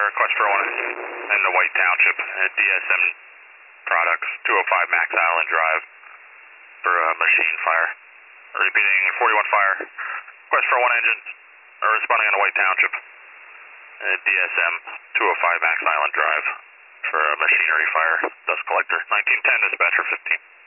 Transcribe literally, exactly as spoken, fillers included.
request for one in the White Township at D S M Products, two oh five Max Island Drive for a machine fire. Repeating, forty-one fire. Request for one engine, or responding in the White Township at D S M, two oh five Max Island Drive for a machinery fire, dust collector. nineteen ten, dispatcher fifteen.